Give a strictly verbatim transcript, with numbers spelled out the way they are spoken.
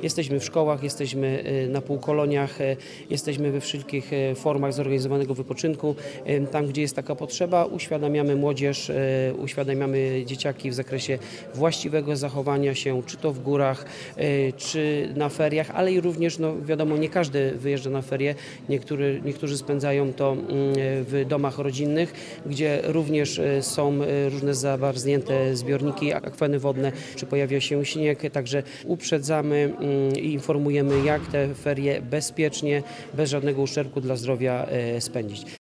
Jesteśmy w szkołach, jesteśmy na półkoloniach, jesteśmy we wszelkich formach zorganizowanego wypoczynku. Tam, gdzie jest taka potrzeba, uświadamiamy młodzież, uświadamiamy dzieciaki w zakresie właściwego zachowania się, czy to w górach, czy na feriach, ale i również, no wiadomo, nie każdy wyjeżdża na ferie. Niektóry, niektórzy spędzają to w domach rodzinnych, gdzie również są różne zamarznięte zbiorniki, akweny wodne, czy pojawia się śnieg. Także uprzedzamy i informujemy, jak te ferie bezpiecznie, bez żadnego uszczerbku dla zdrowia spędzić.